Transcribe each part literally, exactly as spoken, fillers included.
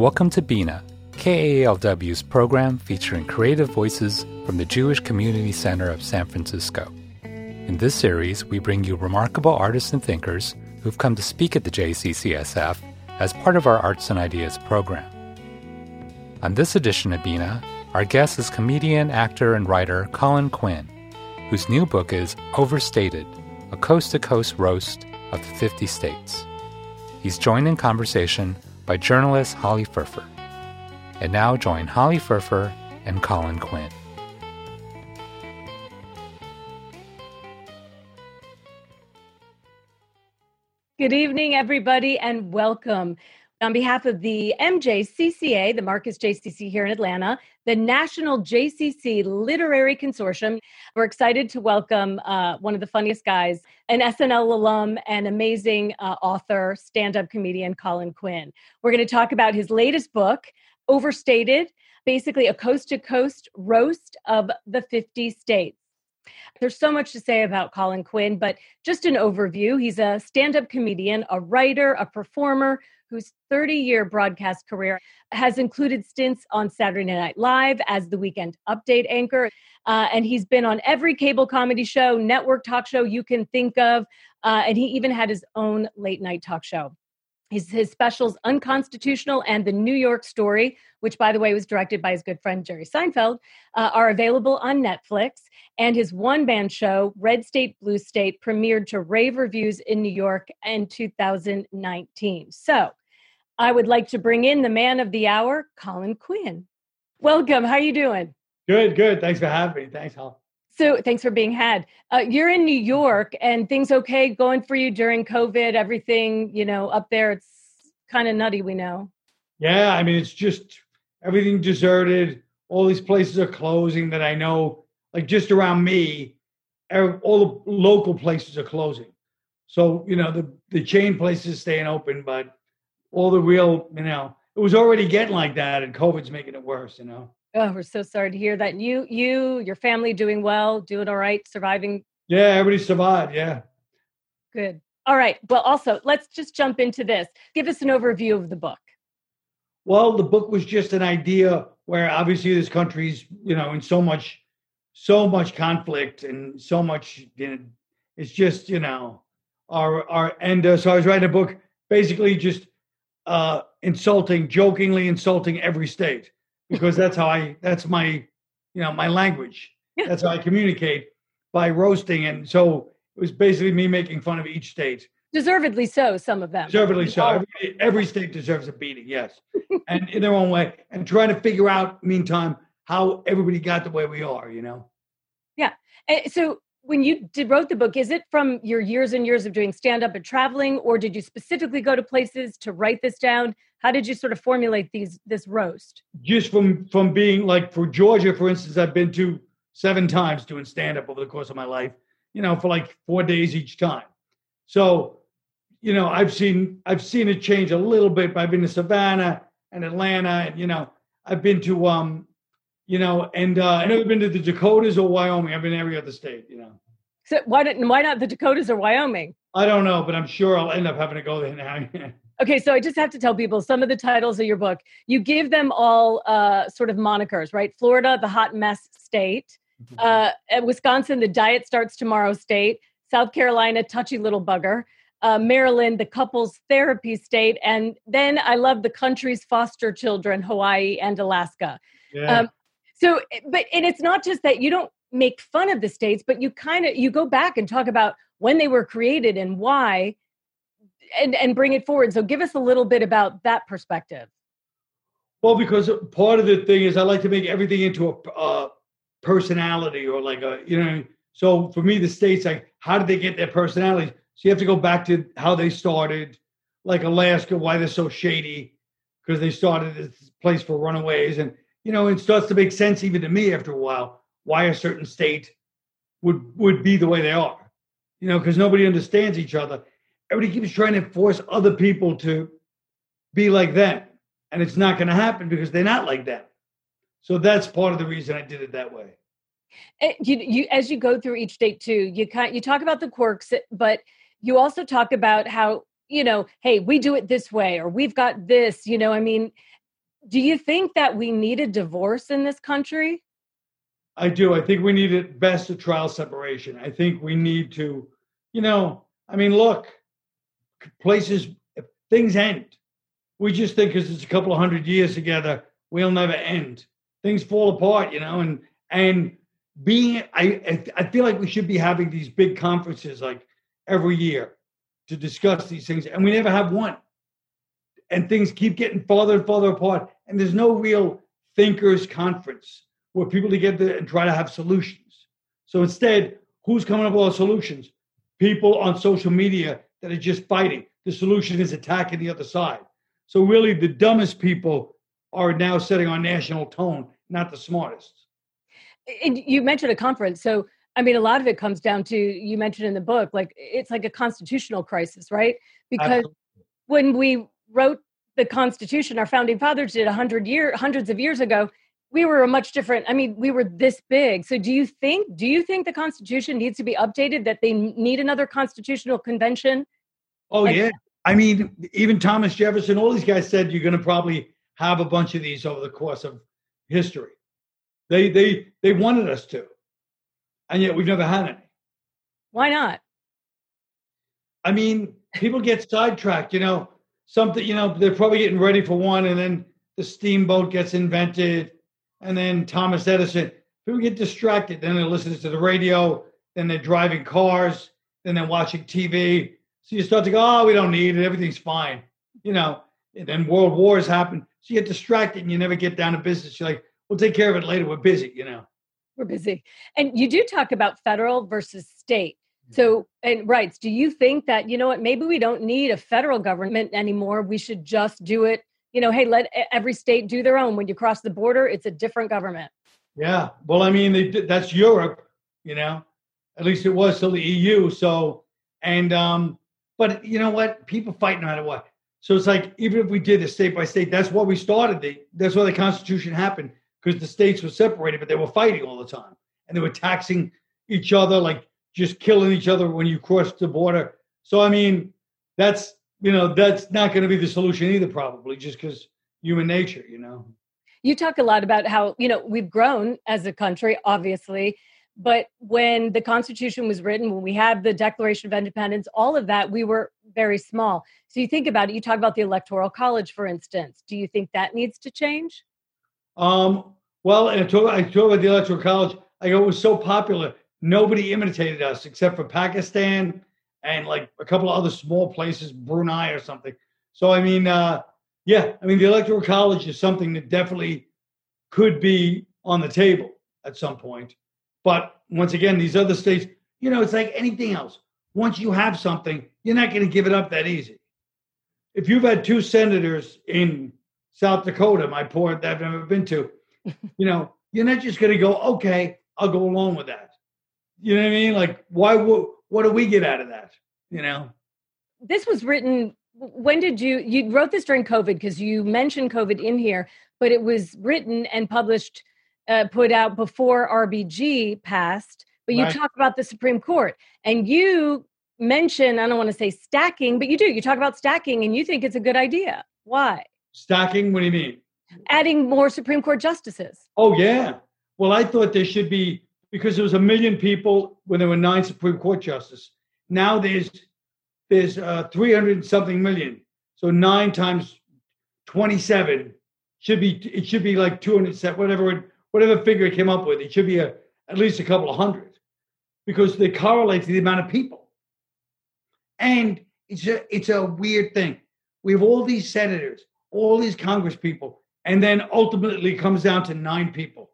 Welcome to Bina, K A L W's program featuring creative voices from the Jewish Community Center of San Francisco. In this series, we bring you remarkable artists and thinkers who've come to speak at the J C C S F as part of our Arts and Ideas program. On this edition of Bina, our guest is comedian, actor, and writer Colin Quinn, whose new book is Overstated, a coast-to-coast roast of the fifty states. He's joined in conversation by journalist Holly Ferfer. And now join Holly Ferfer and Colin Quinn. Good evening, everybody, and welcome. On behalf of the M J C C A, the Marcus J C C here in Atlanta, the National J C C Literary Consortium, we're excited to welcome uh, one of the funniest guys, an S N L alum and amazing uh, author, stand-up comedian, Colin Quinn. We're going to talk about his latest book, Overstated, basically a coast-to-coast roast of the fifty states. There's so much to say about Colin Quinn, but just an overview. He's a stand-up comedian, a writer, a performer, whose thirty-year broadcast career has included stints on Saturday Night Live as the Weekend Update anchor. Uh, and he's been on every cable comedy show, network talk show you can think of. Uh, and he even had his own late night talk show. His, his specials, Unconstitutional and The New York Story, which, by the way, was directed by his good friend Jerry Seinfeld, uh, are available on Netflix. And his one-man show, Red State, Blue State, premiered to rave reviews in New York in two thousand nineteen. So I would like to bring in the man of the hour, Colin Quinn. Welcome. How are you doing? Good, good. Thanks for having me. Thanks, Hal. So thanks for being had. Uh, you're in New York, and things okay going for you during COVID? Everything, you know, up there, it's kind of nutty, we know. Yeah, I mean, it's just everything deserted. All these places are closing that I know, like just around me, all the local places are closing. So, you know, the, the chain places staying open, but all the real, you know, it was already getting like that, and COVID's making it worse, you know. Oh, we're so sorry to hear that. You, you, your family doing well, doing all right, surviving? Yeah, everybody survived, yeah. Good. All right. Well, also, let's just jump into this. Give us an overview of the book. Well, the book was just an idea where obviously this country's, you know, in so much, so much conflict and so much, you know, it's just, you know, our, our, and uh, so I was writing a book basically just uh, insulting, jokingly insulting every state. Because that's how I, that's my, you know, my language. Yeah. That's how I communicate, by roasting. And so it was basically me making fun of each state. Deservedly so, some of them. Deservedly so. Every, every state deserves a beating, yes. And in their own way. And trying to figure out, meantime, how everybody got the way we are, you know? Yeah. And so when you did wrote the book, is it from your years and years of doing stand-up and traveling, or did you specifically go to places to write this down? How did you sort of formulate these this roast? Just from from being like, for Georgia, for instance, I've been to seven times doing stand-up over the course of my life, you know, for like four days each time. So, you know, I've seen I've seen it change a little bit. But I've been to Savannah and Atlanta, and you know, I've been to um, you know, and uh, I've never been to the Dakotas or Wyoming. I've been every other state, you know. So why not why not the Dakotas or Wyoming? I don't know, but I'm sure I'll end up having to go there now. Okay, so I just have to tell people some of the titles of your book. You give them all uh, sort of monikers, right? Florida, the hot mess state. Uh, Wisconsin, the diet starts tomorrow state. South Carolina, touchy little bugger. Uh, Maryland, the couples therapy state. And then I love the country's foster children, Hawaii and Alaska. Yeah. Um, so, but, and it's not just that you don't make fun of the states, but you kind of, you go back and talk about when they were created and why, and, and bring it forward. So give us a little bit about that perspective. Well, because part of the thing is I like to make everything into a uh, personality, or like a, you know, so for me, the states, like, how did they get their personalities? So you have to go back to how they started, like Alaska, why they're so shady, because they started this place for runaways. And, you know, it starts to make sense even to me after a while, why a certain state would, would be the way they are, you know, because nobody understands each other. Everybody keeps trying to force other people to be like them. And it's not going to happen because they're not like them. So that's part of the reason I did it that way. You, you, as you go through each state too, you kind, you talk about the quirks, but you also talk about how, you know, hey, we do it this way, or we've got this, you know, I mean, Do you think that we need a divorce in this country? I do. I think we need at best a trial separation. I think we need to, you know, I mean, look, places, if things end. We just think because it's a couple of hundred years together, we'll never end. Things fall apart, you know, and and being, I I feel like we should be having these big conferences like every year to discuss these things, and we never have one. And things keep getting farther and farther apart, and there's no real thinkers conference where people together and try to have solutions. So instead, who's coming up with all the solutions? People on social media that are just fighting. The solution is attacking the other side. So really, the dumbest people are now setting our national tone, not the smartest. And you mentioned a conference. So, I mean, a lot of it comes down to, you mentioned in the book, like it's like a constitutional crisis, right? Because Absolutely. When we wrote the Constitution, our founding fathers did a hundred year, hundreds of years ago, we were a much different, I mean, we were this big. So do you think, do you think the Constitution needs to be updated, that they need another constitutional convention? Oh, like, yeah. I mean, even Thomas Jefferson, all these guys said you're going to probably have a bunch of these over the course of history. They they they wanted us to, and yet we've never had any. Why not? I mean, people get sidetracked. You know, something. You know, they're probably getting ready for one, and then the steamboat gets invented, and then Thomas Edison. People get distracted. Then they're listening to the radio. Then they're driving cars. Then they're watching T V. So you start to go, oh, we don't need it. Everything's fine. You know, and then world wars happen. So you get distracted and you never get down to business. You're like, we'll take care of it later. We're busy, you know. We're busy. And you do talk about federal versus state. So, and rights. Do you think that, you know what, maybe we don't need a federal government anymore. We should just do it. You know, hey, let every state do their own. When you cross the border, it's a different government. Yeah. Well, I mean, they, that's Europe, you know, at least it was till the E U. So, and, um, but you know what? People fight no matter what. So it's like, even if we did it state by state, that's why we started. The, that's why the Constitution happened, because the states were separated, but they were fighting all the time. And they were taxing each other, like just killing each other when you crossed the border. So, I mean, that's, you know, that's not going to be the solution either, probably, just because human nature, you know. You talk a lot about how, you know, we've grown as a country, obviously. But when the Constitution was written, when we had the Declaration of Independence, all of that, we were very small. So you think about it, you talk about the Electoral College, for instance. Do you think that needs to change? Um, well, and I talk, I talk about the Electoral College. I go, it was so popular. Nobody imitated us except for Pakistan and like a couple of other small places, Brunei or something. So, I mean, uh, yeah, I mean, the Electoral College is something that definitely could be on the table at some point. But once again, these other states, you know, it's like anything else. Once you have something, you're not going to give it up that easy. If you've had two senators in South Dakota, my port that I've never been to, you know, you're not just going to go, okay, I'll go along with that. You know what I mean? Like, why? What do we get out of that? You know? This was written, when did you, you wrote this during COVID because you mentioned COVID in here, but it was written and published Uh, put out before R B G passed, but you right. talk about the Supreme Court and you mention, I don't want to say stacking, but you do, you talk about stacking and you think it's a good idea. Why? Stacking? What do you mean? Adding more Supreme Court justices. Oh, yeah. Well, I thought there should be, because there was a million people when there were nine Supreme Court justices. Now there's there's uh, three hundred something million. So nine times twenty-seven should be, it should be like two hundred, whatever it, whatever figure it came up with, it should be a, at least a couple of hundred, because they correlate to the amount of people. And it's a, it's a weird thing. We have all these senators, all these Congress people, and then ultimately it comes down to nine people.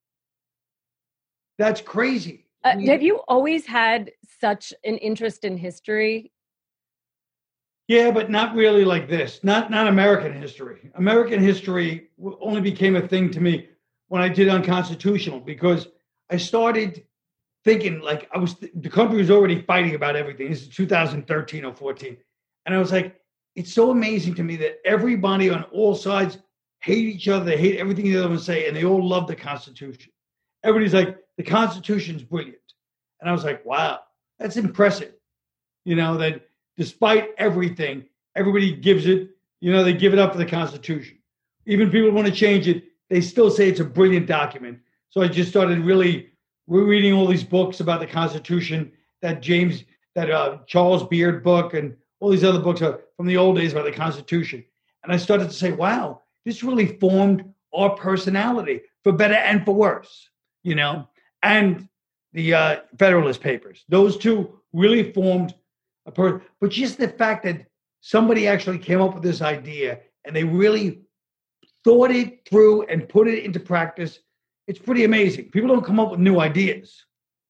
That's crazy. Uh, I mean, have you always had such an interest in history? Yeah, but not really like this. Not not American history. American history only became a thing to me when I did Unconstitutional, because I started thinking like I was, the country was already fighting about everything. This is two thousand thirteen or fourteen. And I was like, it's so amazing to me that everybody on all sides hate each other. They hate everything the other one say, and they all love the Constitution. Everybody's like, the Constitution's brilliant. And I was like, wow, that's impressive. You know, that despite everything, everybody gives it, you know, they give it up for the Constitution. even people want to change it, they still say it's a brilliant document. So I just started really reading all these books about the Constitution, that James, that uh, Charles Beard book, and all these other books are from the old days about the Constitution. And I started to say, wow, this really formed our personality for better and for worse, you know, and the uh, Federalist Papers. Those two really formed a person. But just the fact that somebody actually came up with this idea and they really thought it through and put it into practice, it's pretty amazing. People don't come up with new ideas.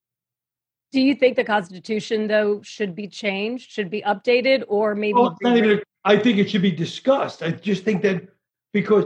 Do you think the Constitution, though, should be changed, should be updated, or maybe? Well, not even, I think it should be discussed. I just think that because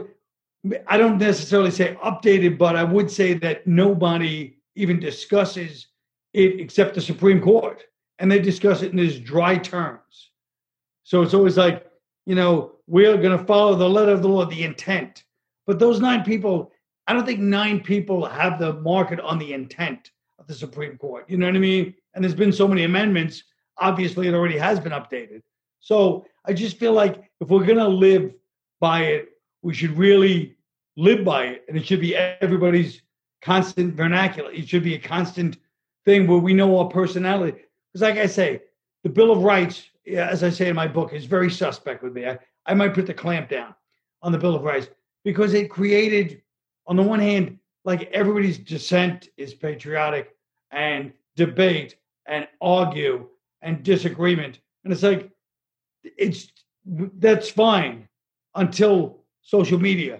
I don't necessarily say updated, but I would say that nobody even discusses it except the Supreme Court. And they discuss it in these dry terms. So it's always like, you know, we're going to follow the letter of the law, the intent. But those nine people, I don't think nine people have the market on the intent of the Supreme Court. You know what I mean? And there's been so many amendments. Obviously, it already has been updated. So I just feel like if we're going to live by it, we should really live by it. And it should be everybody's constant vernacular. It should be a constant thing where we know our personality. Because like I say, the Bill of Rights, as I say in my book, is very suspect with me. I, I might put the clamp down on the Bill of Rights because it created, on the one hand, like everybody's dissent is patriotic and debate and argue and disagreement. And it's like, it's that's fine until social media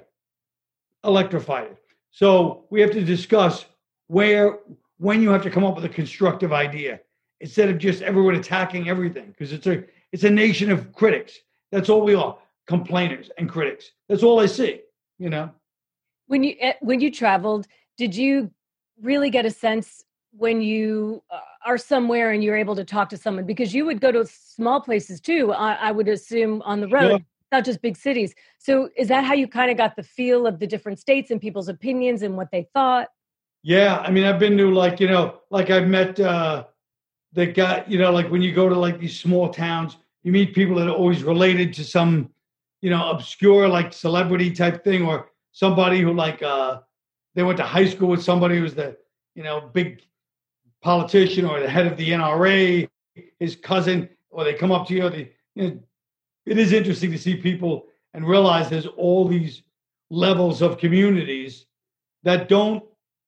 electrified it. So we have to discuss where, when you have to come up with a constructive idea instead of just everyone attacking everything, because it's a it's a nation of critics. That's all we are, complainers and critics. That's all I see, you know. When you when you traveled, did you really get a sense when you uh, are somewhere and you're able to talk to someone? Because you would go to small places too, I, I would assume, on the road, Sure. Not just big cities. So is that how you kind of got the feel of the different states and people's opinions and what they thought? Yeah, I mean, I've been to like, you know, like I've met uh, the guy, you know, like when you go to like these small towns, you meet people that are always related to some, you know, obscure like celebrity type thing, or somebody who like uh, they went to high school with somebody who's the, you know, big politician or the head of the N R A, his cousin, or they come up to you. They, you know, it is interesting to see people and realize there's all these levels of communities that don't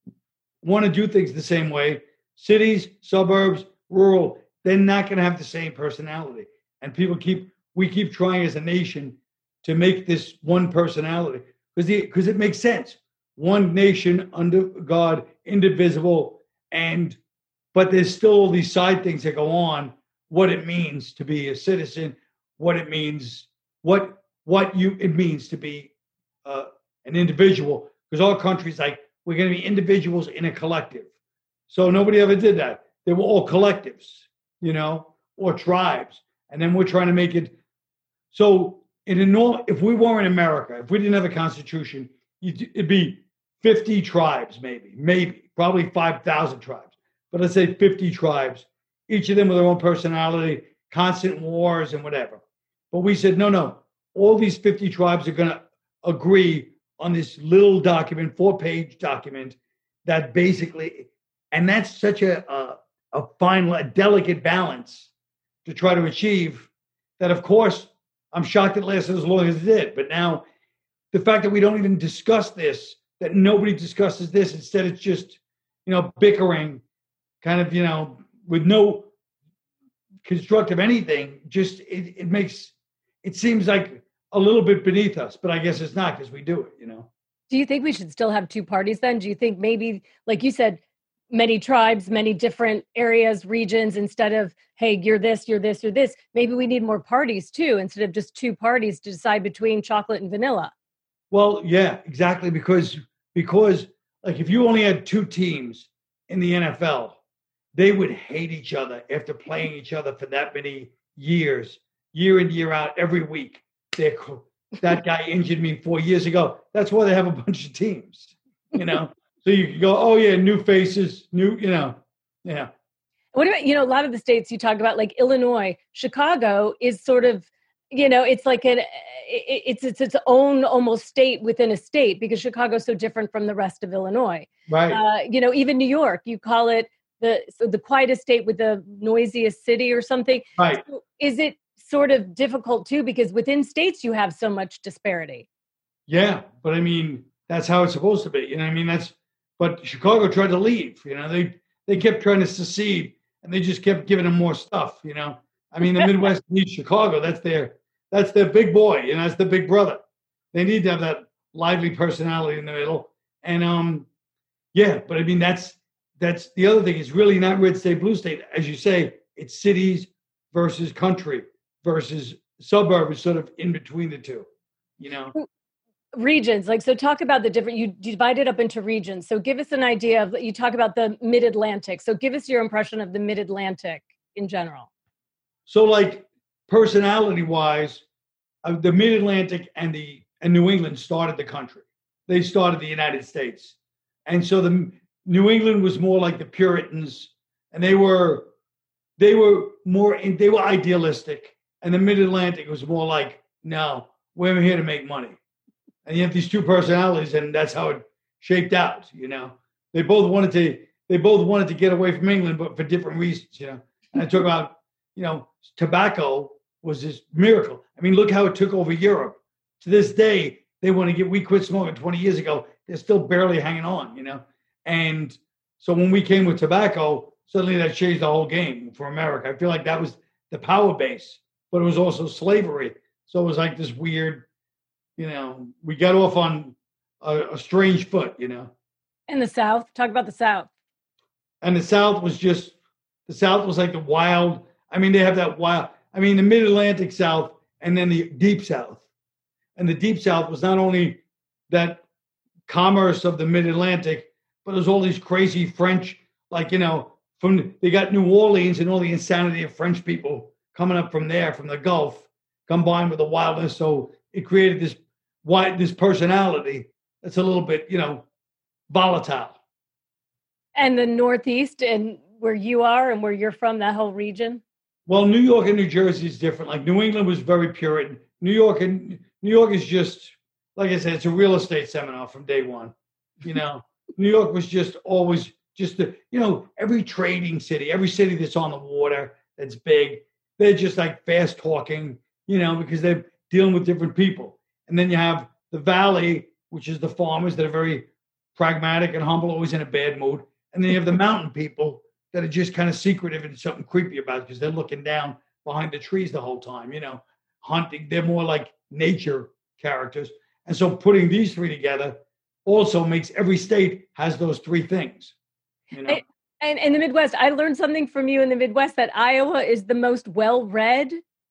want to do things the same way. Cities, suburbs, rural, they're not going to have the same personality. And people keep, we keep trying as a nation to make this one personality because because it makes sense. One nation under God, indivisible, and but there's still all these side things that go on. What it means to be a citizen, what it means, what what you it means to be uh, an individual. Because our country's like, we're going to be individuals in a collective. So nobody ever did that. They were all collectives, you know, or tribes. And then we're trying to make it. So in a normal, if we were in America, if we didn't have a constitution, it'd be fifty tribes, maybe, maybe, probably five thousand tribes. But let's say fifty tribes, each of them with their own personality, constant wars and whatever. But we said, no, no, all these fifty tribes are going to agree on this little document, four-page document that basically, and that's such a, a, a fine, a delicate balance to try to achieve that, of course, I'm shocked it lasted as long as it did. But now the fact that we don't even discuss this, that nobody discusses this, instead it's just, you know, bickering, kind of, you know, with no constructive anything, just it, it makes, it seems like a little bit beneath us, but I guess it's not because we do it, you know. Do you think we should still have two parties then? Do you think maybe, like you said, many tribes, many different areas, regions, instead of, hey, you're this, you're this, you're this, maybe we need more parties too, instead of just two parties to decide between chocolate and vanilla? Well, yeah, exactly. Because, because like if you only had two teams in the N F L, they would hate each other after playing each other for that many years, year in, year out, every week. They're, that guy injured me four years ago. That's why they have a bunch of teams, you know? So you can go, oh yeah, new faces, new, you know, yeah. What about, you know, a lot of the states you talk about, like Illinois, Chicago is sort of, you know, it's like an, it, it's, it's its own almost state within a state, because Chicago's so different from the rest of Illinois. Right. Uh, you know, even New York, you call it the, so the quietest state with the noisiest city or something. Right. So is it sort of difficult too, because within states you have so much disparity? Yeah, but I mean, that's how it's supposed to be. You know what I mean? That's, but Chicago tried to leave, you know, they, they kept trying to secede, and they just kept giving them more stuff, you know. I mean, the Midwest needs Chicago. That's their, that's their big boy, you know, that's the big brother. They need to have that lively personality in the middle. And um, yeah, but I mean, that's, that's the other thing. It's really not red state, blue state. As you say, it's cities versus country versus suburbs, sort of in between the two, you know. Regions, like, so talk about the different, you divide it up into regions. So give us an idea of, you talk about the mid-Atlantic. So give us your impression of the mid-Atlantic in general. So like personality wise, uh, the mid-Atlantic and the, and New England started the country. They started the United States. And so the New England was more like the Puritans, and they were, they were more, they were idealistic. And the mid-Atlantic was more like, no, we're here to make money. And you have these two personalities, and that's how it shaped out, you know. They both wanted to they both wanted to get away from England, but for different reasons, you know. And I talk about, you know, tobacco was this miracle. I mean, look how it took over Europe. To this day, they want to get, we quit smoking twenty years ago. They're still barely hanging on, you know. And so when we came with tobacco, suddenly that changed the whole game for America. I feel like that was the power base, but it was also slavery. So it was like this weird, you know, we got off on a, a strange foot, you know. And the South, talk about the South. And the South was just, the South was like the wild, I mean, they have that wild, I mean, the mid-Atlantic South and then the deep South. And the deep South was not only that commerce of the mid-Atlantic, but there's all these crazy French, like, you know, from, they got New Orleans and all the insanity of French people coming up from there, from the Gulf, combined with the wildness. So it created this why this personality that's a little bit, you know, volatile. And the Northeast, and where you are and where you're from, that whole region? Well, New York and New Jersey is different. Like New England was very Puritan. New York and New York is just, like I said, it's a real estate seminar from day one. You know, New York was just always just the, you know, every trading city, every city that's on the water, that's big, they're just like fast talking, you know, because they're dealing with different people. And then you have the valley, which is the farmers that are very pragmatic and humble, always in a bad mood. And then you have the mountain people that are just kind of secretive and something creepy about it because they're looking down behind the trees the whole time, you know, hunting. They're more like nature characters. And so putting these three together also makes every state has those three things, you know. And in the Midwest, I learned something from you in the Midwest, that Iowa is the most well-read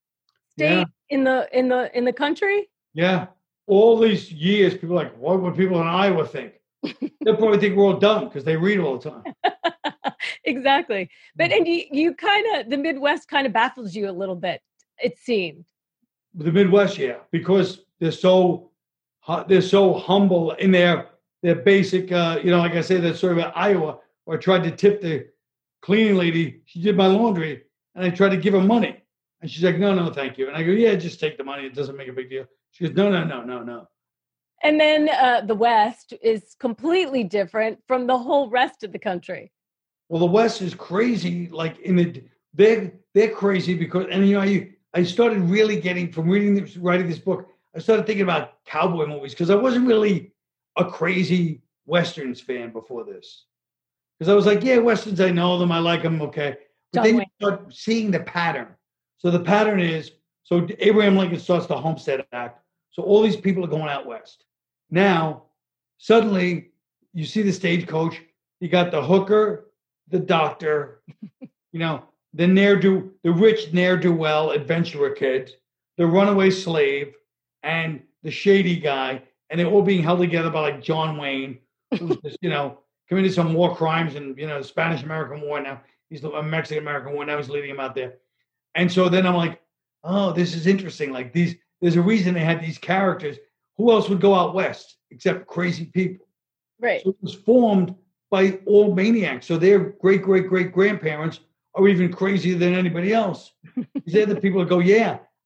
state yeah. in the in the in the country. Yeah. All these years, people are like, what would people in Iowa think? They'll probably think we're all dumb because they read all the time. Exactly. But and you, you kind of, the Midwest kind of baffles you a little bit, it seemed. The Midwest, yeah, because they're so they're so humble in their their basic, uh, you know, like I say, that story about Iowa, where I tried to tip the cleaning lady. She did my laundry, and I tried to give her money. And she's like, no, no, thank you. And I go, yeah, just take the money. It doesn't make a big deal. She goes, no, no, no, no, no. And then uh, the West is completely different from the whole rest of the country. Well, the West is crazy. Like in the, they're, they're crazy because, and you know, I, I started really getting, from reading this, writing this book, I started thinking about cowboy movies because I wasn't really a crazy Westerns fan before this. Because I was like, yeah, Westerns, I know them, I like them, okay. But Don't then wait. you start seeing the pattern. So the pattern is, so Abraham Lincoln starts the Homestead Act. So all these people are going out west. Now, suddenly, you see the stagecoach. You got the hooker, the doctor, you know, the ne'er-do, the rich ne'er-do-well adventurer kid, the runaway slave, and the shady guy. And they're all being held together by like John Wayne, who's just, you know, committed some war crimes and, you know, the Spanish-American War now. He's the Mexican-American War. Now he's leading him out there. And so then I'm like, oh, this is interesting. Like these, there's a reason they had these characters. Who else would go out west except crazy people? Right. So it was formed by all maniacs. So their great, great, great grandparents are even crazier than anybody else. They're the people that go, yeah,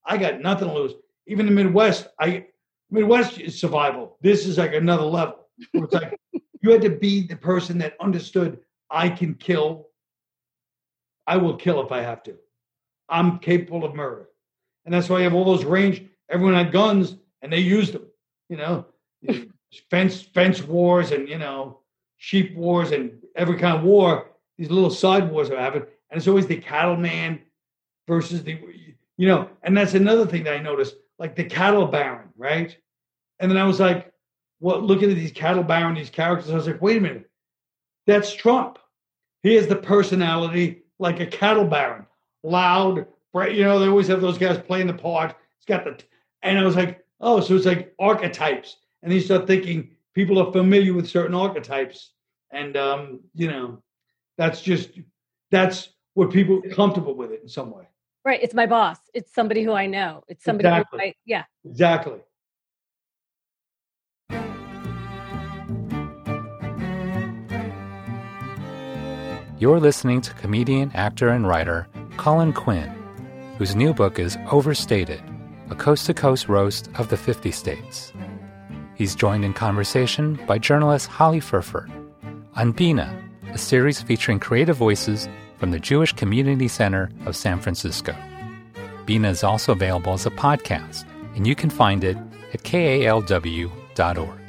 I got nothing to lose. Even the Midwest, I Midwest is survival. This is like another level. It's like you had to be the person that understood I can kill. I will kill if I have to. I'm capable of murder. And that's why you have all those range. Everyone had guns and they used them, you know, fence, fence wars and, you know, sheep wars and every kind of war. These little side wars are happening. And it's always the cattleman versus the, you know, and that's another thing that I noticed, like the cattle baron, right? And then I was like, well, looking at these cattle baron, these characters, I was like, wait a minute, that's Trump. He has the personality like a cattle baron, loud, bright, you know, they always have those guys playing the part. It's got the, and I was like, oh, so it's like archetypes. And then you start thinking people are familiar with certain archetypes. And, um, you know, that's just, that's what people are comfortable with it in some way. Right. It's my boss. It's somebody who I know. It's somebody Exactly. who I, yeah. Exactly. You're listening to comedian, actor, and writer Colin Quinn, whose new book is Overstated, a coast-to-coast roast of the fifty states. He's joined in conversation by journalist Holly Furford on Bina, a series featuring creative voices from the Jewish Community Center of San Francisco. Bina is also available as a podcast, and you can find it at K A L W dot org.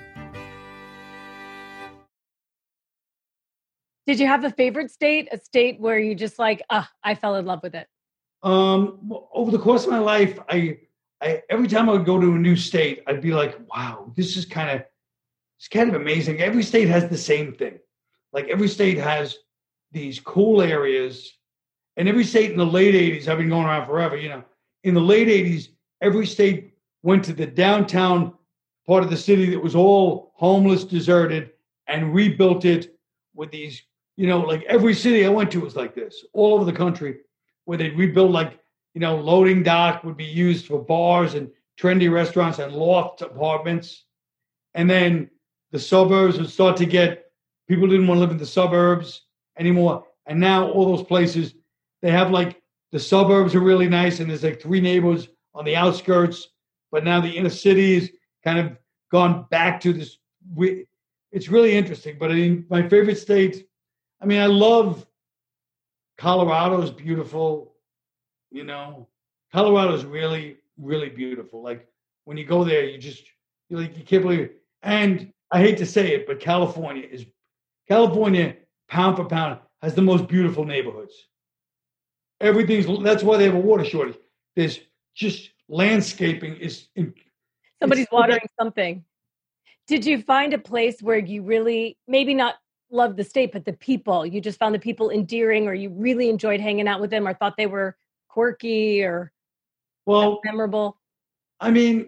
Did you have a favorite state, a state where you just like, ah, I fell in love with it? Um, over the course of my life, I, I every time I would go to a new state, I'd be like, wow, this is kind of, it's kind of amazing. Every state has the same thing. Like every state has these cool areas, and every state in the late eighties, I've been going around forever, you know, in the late eighties, every state went to the downtown part of the city that was all homeless, deserted, and rebuilt it with these, you know, like every city I went to was like this, all over the country, where they'd rebuild, like, you know, loading dock would be used for bars and trendy restaurants and loft apartments. And then the suburbs would start to get, people didn't want to live in the suburbs anymore. And now all those places, they have like, the suburbs are really nice, and there's like three neighborhoods on the outskirts, but now the inner city is kind of gone back to this. It's really interesting. But I mean, my favorite state, I mean, I love Colorado is beautiful, you know. Colorado is really, really beautiful. Like when you go there, you just, you like, you can't believe it. And I hate to say it, but California is, California, pound for pound, has the most beautiful neighborhoods. Everything's, that's why they have a water shortage. There's just landscaping is. Somebody's watering something. Did you find a place where you really, maybe not love the state, but the people, you just found the people endearing, or you really enjoyed hanging out with them, or thought they were quirky or well memorable? I mean,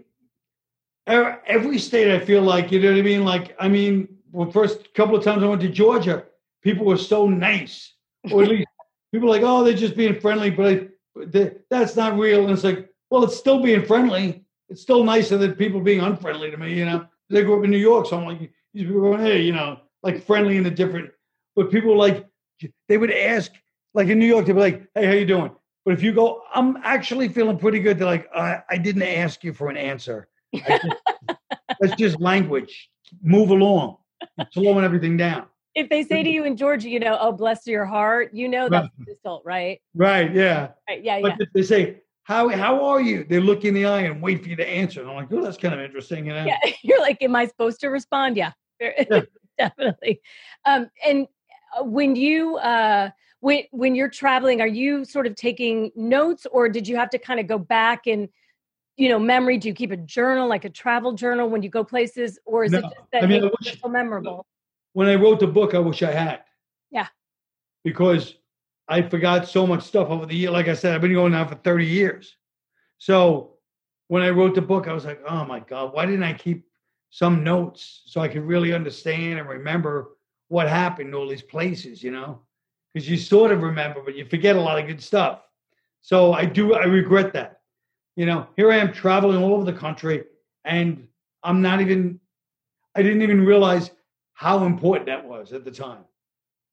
every state, I feel like, you know what I mean? Like, I mean, well, first couple of times I went to Georgia, people were so nice, or at least people were like, oh, they're just being friendly, but they, that's not real. And it's like, well, it's still being friendly. It's still nicer than people being unfriendly to me, you know? They grew up in New York, so I'm like, these people going, hey, you know, like friendly in a different, but people like, they would ask, like in New York, they'd be like, hey, how you doing? But if you go, I'm actually feeling pretty good, they're like, I, I didn't ask you for an answer. Just, that's just language. Move along. You're slowing everything down. If they say to you in Georgia, you know, oh, bless your heart, you know that's an insult, right? Right, yeah. Right, yeah, but yeah. If they say, how how are you? They look in the eye and wait for you to answer. And I'm like, oh, that's kind of interesting, you know? Yeah, you're like, am I supposed to respond? Yeah, yeah. Definitely. Um, and when you, uh, when, when you're traveling, are you sort of taking notes, or did you have to kind of go back and, you know, memory? Do you keep a journal, like a travel journal when you go places, or is no, it just that I mean, hey, I wish, it's so memorable? When I wrote the book, I wish I had. Yeah. Because I forgot so much stuff over the year. Like I said, I've been going now for thirty years. So when I wrote the book, I was like, oh my God, why didn't I keep some notes so I could really understand and remember what happened in all these places, you know? Because you sort of remember, but you forget a lot of good stuff. So I do, I regret that. You know, here I am traveling all over the country, and I'm not even, I didn't even realize how important that was at the time.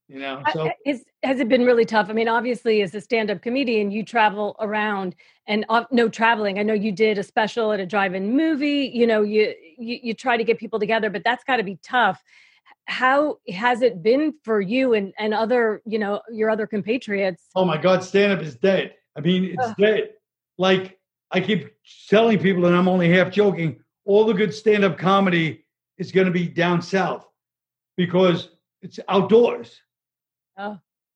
you know. So Is, has it been really tough? I mean, obviously, as a stand-up comedian, you travel around and uh, no traveling. I know you did a special at a drive-in movie. You know, you you, you try to get people together, but that's got to be tough. How has it been for you and, and other, you know, your other compatriots? Oh my God, stand-up is dead. I mean, it's Ugh. dead. Like I keep telling people, and I'm only half joking, all the good stand-up comedy is going to be down south because it's outdoors. Oh.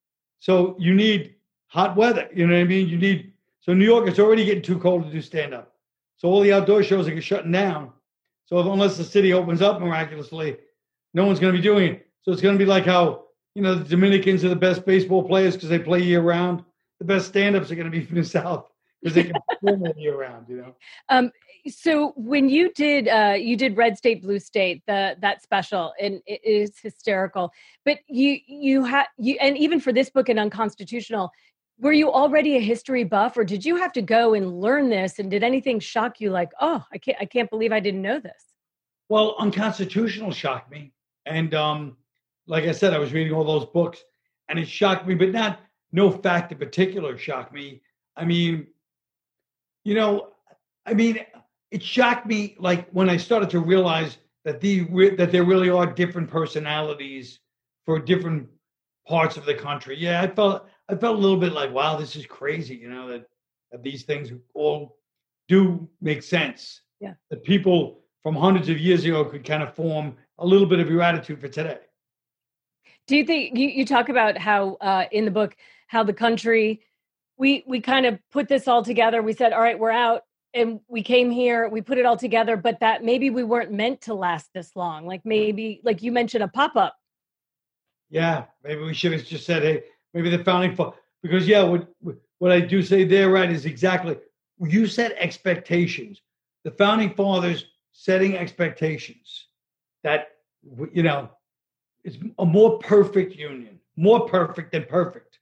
So you need hot weather. You know what I mean? You need, so New York, it's already getting too cold to do stand-up. So all the outdoor shows are shutting down. So if, unless the city opens up miraculously, no one's going to be doing it. So it's going to be like how, you know, the Dominicans are the best baseball players because they play year round. The best stand-ups are going to be from the South because they can perform year round, you know? Um, so when you did, uh, you did Red State, Blue State, the, that special, and it is hysterical, but you, you had, you, and even for this book in Unconstitutional, were you already a history buff or did you have to go and learn this? And did anything shock you? Like, oh, I can't, I can't believe I didn't know this. Well, Unconstitutional shocked me. And um, like I said, I was reading all those books and it shocked me, but not, no fact in particular shocked me. I mean, you know, I mean, it shocked me like when I started to realize that the that there really are different personalities for different parts of the country. Yeah, I felt I felt a little bit like, wow, this is crazy, you know, that, that these things all do make sense. Yeah. That people from hundreds of years ago could kind of form a little bit of your attitude for today. Do you think you, you talk about how uh, in the book, how the country, we we kind of put this all together. We said, all right, we're out and we came here, we put it all together, but that maybe we weren't meant to last this long. Like maybe, like you mentioned, a pop-up. Yeah, maybe we should have just said, hey, maybe the founding, because yeah, what what I do say there, right, is exactly, you set expectations. The founding fathers setting expectations that, you know, it's a more perfect union, more perfect than perfect.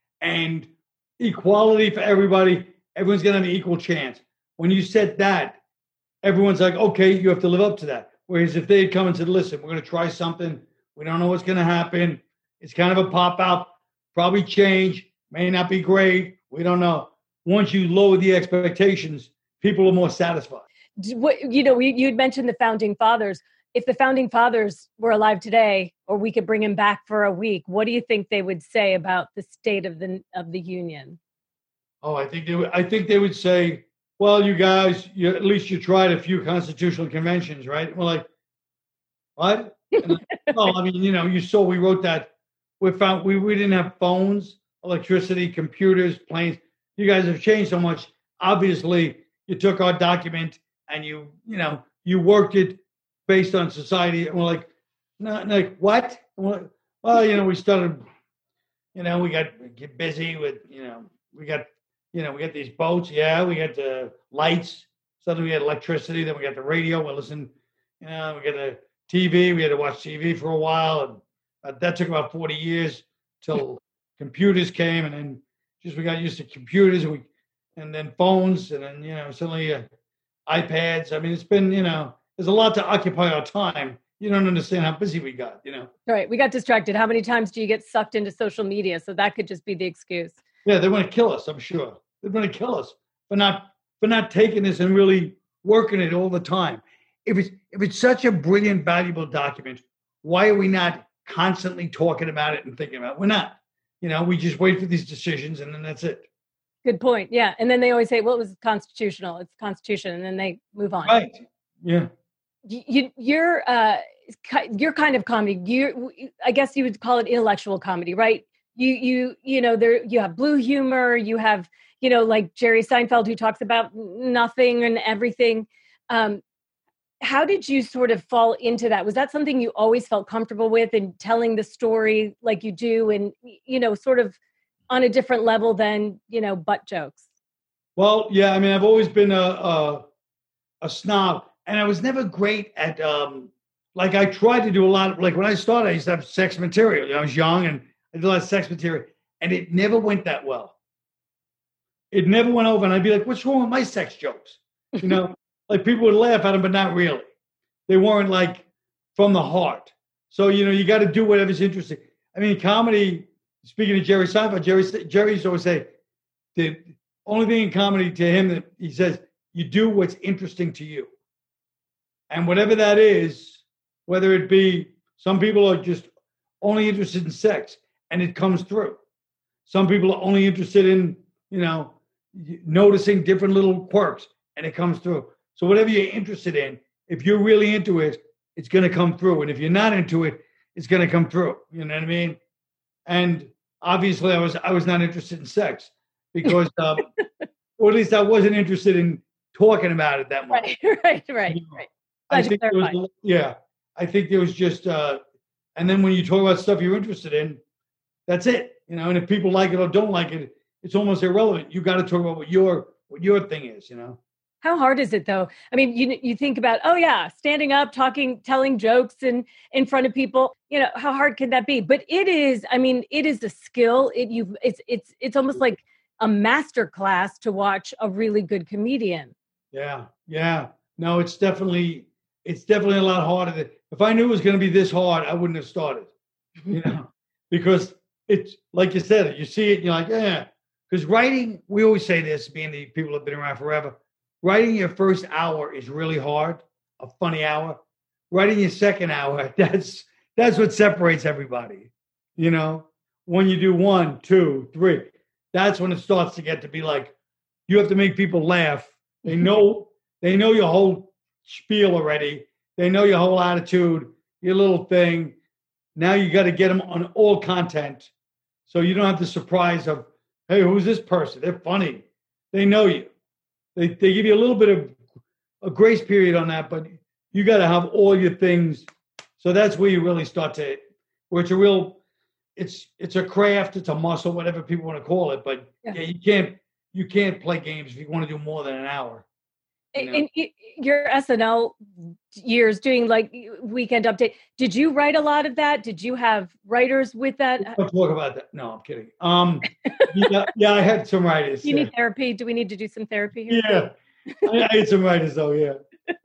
And equality for everybody, everyone's going to have an equal chance. When you set that, everyone's like, okay, you have to live up to that. Whereas if they had come and said, listen, we're going to try something, we don't know what's going to happen, it's kind of a pop-out, probably change, may not be great, we don't know. Once you lower the expectations, people are more satisfied. What, you know, you had mentioned the founding fathers. If the founding fathers were alive today, or we could bring them back for a week, what do you think they would say about the state of the of the union? Oh, I think they would. I think they would say, "Well, you guys, you, at least you tried a few constitutional conventions, right?" We're like, "What?" Well, I mean, you know, you saw we wrote that. We found we we didn't have phones, electricity, computers, planes. You guys have changed so much. Obviously, you took our document and you, you know, you worked it based on society. And we're like, no, like what? Like, well, you know, we started, you know, we got we get busy with, you know, we got, you know, we got these boats. Yeah, we got the lights. Suddenly we had electricity. Then we got the radio. We listen, you know, we got the T V. We had to watch T V for a while. And uh, that took about forty years till computers came. And then just we got used to computers and we, and then phones. And then, you know, suddenly uh, iPads. I mean, it's been, you know, there's a lot to occupy our time. You don't understand how busy we got, you know. Right. We got distracted. How many times do you get sucked into social media? So that could just be the excuse. Yeah, they want to kill us, I'm sure. They're going to kill us for not for not taking this and really working it all the time. If it's if it's such a brilliant, valuable document, why are we not constantly talking about it and thinking about it? We're not. You know, we just wait for these decisions and then that's it. Good point. Yeah. And then they always say, well, it was constitutional. It's Constitution. And then they move on. Right. Yeah. You, you're, uh, you're kind of comedy. You, I guess you would call it intellectual comedy, right? You, you, you know, there, you have blue humor. You have, you know, like Jerry Seinfeld, who talks about nothing and everything. Um, how did you sort of fall into that? Was that something you always felt comfortable with, and telling the story like you do, and, you know, sort of on a different level than, you know, butt jokes? Well, yeah, I mean, I've always been a, a, a snob, and I was never great at, um, like I tried to do a lot of, like when I started, I used to have sex material. I was young and I did a lot of sex material, and it never went that well. It never went over, and I'd be like, what's wrong with my sex jokes? You know, like people would laugh at them, but not really. They weren't like from the heart. So, you know, you got to do whatever's interesting. I mean, comedy, speaking of Jerry Seinfeld, Jerry, Jerry used to always say, the only thing in comedy to him that he says, you do what's interesting to you. And whatever that is, whether it be, some people are just only interested in sex and it comes through. Some people are only interested in, you know, noticing different little quirks and it comes through. So whatever you're interested in, if you're really into it, it's going to come through. And if you're not into it, it's going to come through. You know what I mean? And obviously I was, I was not interested in sex because, um, or at least I wasn't interested in talking about it that much. Right, right, right, right. I think there was, yeah, I think there was just, uh, and then when you talk about stuff you're interested in, that's it, you know. And if people like it or don't like it, it's almost irrelevant. You got to talk about what your what your thing is, you know. How hard is it though? I mean, you you think about, oh yeah, standing up, talking, telling jokes in in front of people. You know, how hard can that be? But it is. I mean, it is a skill. It you it's it's it's almost like a master class to watch a really good comedian. Yeah, yeah. No, it's definitely it's definitely a lot harder. Than, if I knew it was going to be this hard, I wouldn't have started. You know, because it's like you said, you see it, and you're like, yeah. Because writing, we always say this, being the people that have been around forever. Writing your first hour is really hard, a funny hour. Writing your second hour, that's that's what separates everybody. You know, when you do one, two, three, that's when it starts to get to be like, you have to make people laugh. They know they know your whole spiel already. They know your whole attitude, your little thing. Now you got to get them on all content, so you don't have the surprise of, hey, who's this person? They're funny. They know you. They they give you a little bit of a grace period on that, but you got to have all your things. So that's where you really start to, where it's a real, it's it's a craft, it's a muscle, whatever people want to call it. But yeah, yeah you can't you can't play games if you want to do more than an hour. You know? In, in your S N L years doing like Weekend Update, did you write a lot of that? Did you have writers with that? Don't talk about that. No, I'm kidding. Um, yeah, yeah, I had some writers. You yeah. need therapy? Do we need to do some therapy here? Yeah, I, I had some writers though. Yeah.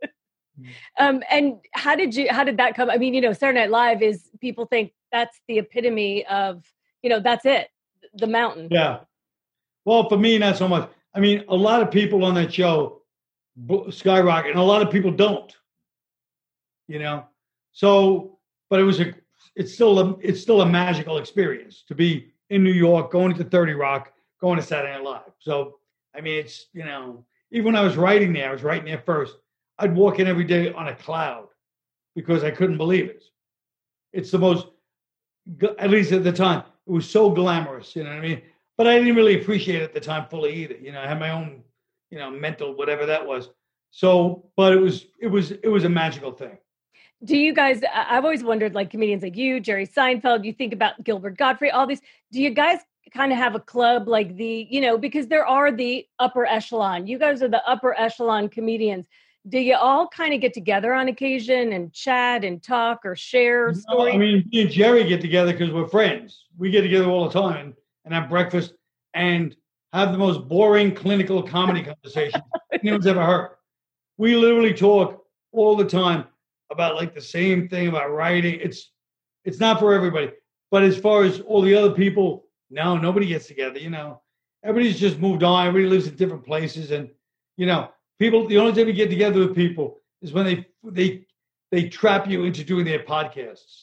um, and how did you? How did that come? I mean, you know, Saturday Night Live is, people think that's the epitome of, you know, that's it, the mountain. Yeah. Well, for me, not so much. I mean, a lot of people on that show skyrocket, and a lot of people don't, you know. So, but it was a, it's still a, it's still a magical experience to be in New York, going to thirty Rock, going to Saturday Night Live. So, I mean, it's, you know, even when I was writing there, I was writing there first. I'd walk in every day on a cloud because I couldn't believe it. It's the most, at least at the time, it was so glamorous, you know what I mean? But I didn't really appreciate it at the time fully either. You know, I had my own, you know, mental, whatever that was. So, but it was, it was, it was a magical thing. Do you guys, I've always wondered, like comedians like you, Jerry Seinfeld, you think about Gilbert Gottfried, all these, do you guys kind of have a club like the, you know, because there are the upper echelon, you guys are the upper echelon comedians. Do you all kind of get together on occasion and chat and talk or share no, stories? I mean, me and Jerry get together because we're friends. We get together all the time and, and have breakfast and have the most boring clinical comedy conversation anyone's ever heard. We literally talk all the time about like the same thing about writing. It's it's not for everybody. But as far as all the other people, no, nobody gets together, you know. Everybody's just moved on. Everybody lives in different places. And, you know, people, the only time you get together with people is when they they they trap you into doing their podcasts.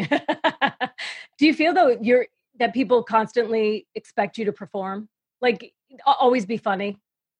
Do you feel though you're that people constantly expect you to perform? Like always be funny?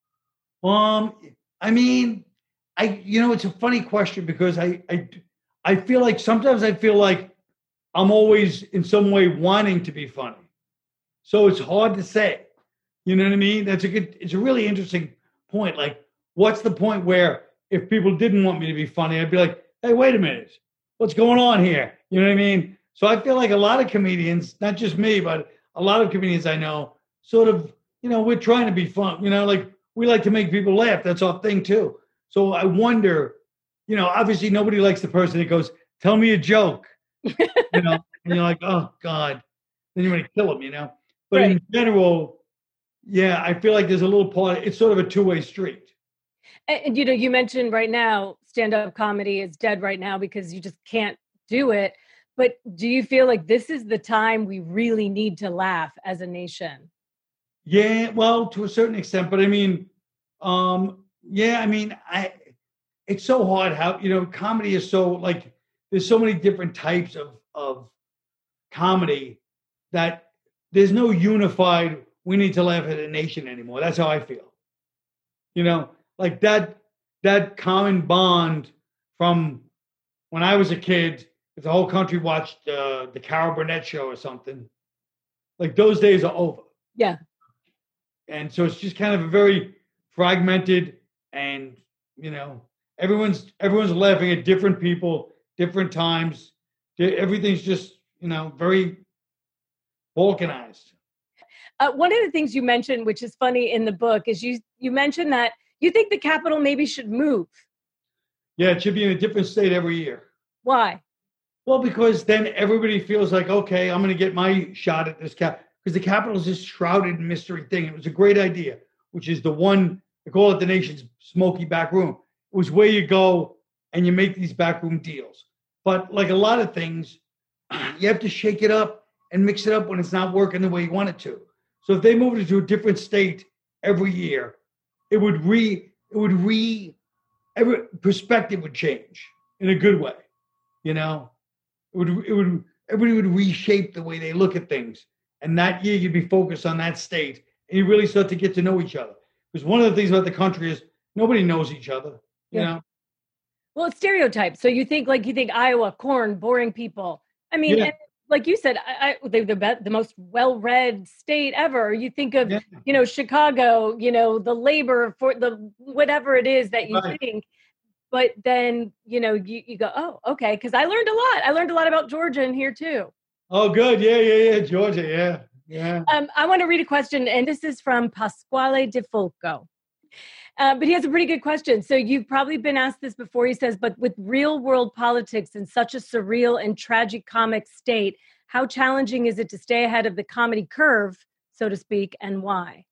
Um, I mean, I, you know, it's a funny question because I, I, I feel like sometimes I feel like I'm always in some way wanting to be funny. So it's hard to say, you know what I mean? That's a good, it's a really interesting point. Like, what's the point where if people didn't want me to be funny, I'd be like, hey, wait a minute, what's going on here? You know what I mean? So I feel like a lot of comedians, not just me, but a lot of comedians I know sort of, you know, we're trying to be fun, you know, like we like to make people laugh. That's our thing too. So I wonder, you know, obviously nobody likes the person that goes, tell me a joke, you know, and you're like, oh God, then you want to kill them, you know? But right. In general, yeah, I feel like there's a little part, it's sort of a two-way street. And, you know, you mentioned right now, stand-up comedy is dead right now because you just can't do it. But do you feel like this is the time we really need to laugh as a nation? Yeah, well, to a certain extent, but I mean, um, yeah, I mean, I, it's so hard how, you know, comedy is so like, there's so many different types of, of comedy that there's no unified, we need to laugh at a nation anymore. That's how I feel. You know, like that, that common bond from when I was a kid, if the whole country watched uh, the Carol Burnett show or something, like those days are over. Yeah. And so it's just kind of a very fragmented, and, you know, everyone's, everyone's laughing at different people, different times. Everything's just, you know, very balkanized. Uh, one of the things you mentioned, which is funny in the book, is you you mentioned that you think the capital maybe should move. Yeah, it should be in a different state every year. Why? Well, because then everybody feels like, okay, I'm going to get my shot at this cap. Because the capital is this shrouded mystery thing. It was a great idea, which is the one, they call it the nation's smoky back room. It was where you go and you make these backroom deals. But like a lot of things, you have to shake it up and mix it up when it's not working the way you want it to. So if they moved it to a different state every year, it would re, it would re, every perspective would change in a good way. You know, it would, it would, everybody would reshape the way they look at things. And that year you'd be focused on that state and you really start to get to know each other. Because one of the things about the country is nobody knows each other, you yeah. know? Well, it's stereotypes. So you think like, you think Iowa, corn, boring people. I mean, yeah. and like you said, I, I, they're the, the most well-read state ever. You think of, yeah. you know, Chicago, you know, the labor for the, whatever it is that you right. think. But then, you know, you, you go, oh, okay. Because I learned a lot. I learned a lot about Georgia in here too. Oh, good. Yeah, yeah, yeah. Georgia. Yeah. Yeah. Um, I want to read a question, and this is from Pasquale De Folco. Uh, but he has a pretty good question. So you've probably been asked this before. He says, but with real world politics in such a surreal and tragic comic state, how challenging is it to stay ahead of the comedy curve, so to speak, and why?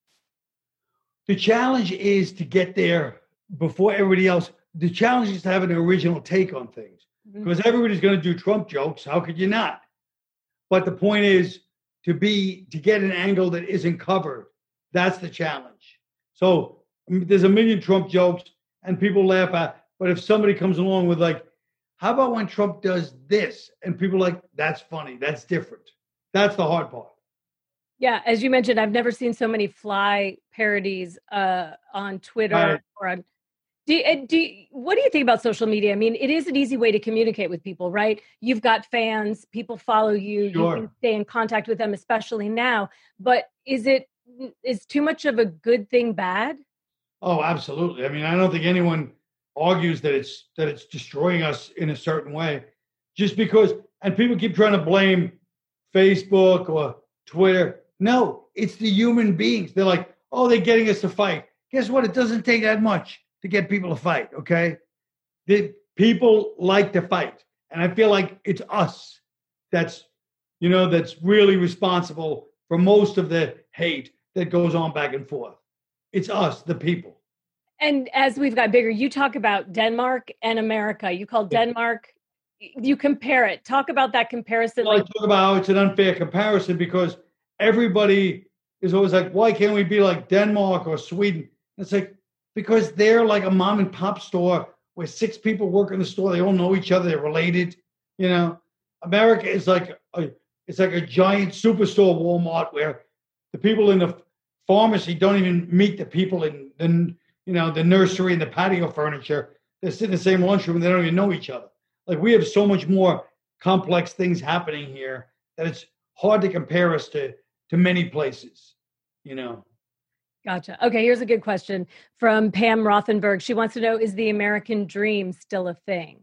The challenge is to get there before everybody else. The challenge is to have an original take on things. Mm-hmm. Because everybody's going to do Trump jokes. How could you not? But the point is to be, to get an angle that isn't covered. That's the challenge. So I mean, there's a million Trump jokes and people laugh at, but if somebody comes along with like, how about when Trump does this? And people are like, that's funny. That's different. That's the hard part. Yeah. As you mentioned, I've never seen so many fly parodies uh, on Twitter right. or on, do, do, what do you think about social media? I mean, it is an easy way to communicate with people, right? You've got fans, people follow you, sure. you can stay in contact with them, especially now. But is it, is too much of a good thing bad? Oh, absolutely. I mean, I don't think anyone argues that it's that it's destroying us in a certain way. Just because, and people keep trying to blame Facebook or Twitter. No, it's the human beings. They're like, oh, they're getting us to fight. Guess what? It doesn't take that much to get people to fight, okay? The people like to fight. And I feel like it's us that's, you know, that's really responsible for most of the hate that goes on back and forth. It's us, the people. And as we've got bigger, you talk about Denmark and America. You call Denmark, you compare it. Talk about that comparison. Well, like, I talk about how it's an unfair comparison because everybody is always like, why can't we be like Denmark or Sweden? And it's like, because they're like a mom and pop store where six people work in the store. They all know each other. They're related. You know, America is like a, it's like a giant superstore Walmart where the people in the pharmacy don't even meet the people in the, you know, the nursery and the patio furniture. They sit in the same lunchroom and they don't even know each other. Like we have so much more complex things happening here that it's hard to compare us to, to many places, you know. Gotcha. Okay, here's a good question from Pam Rothenberg. She wants to know, is the American dream still a thing?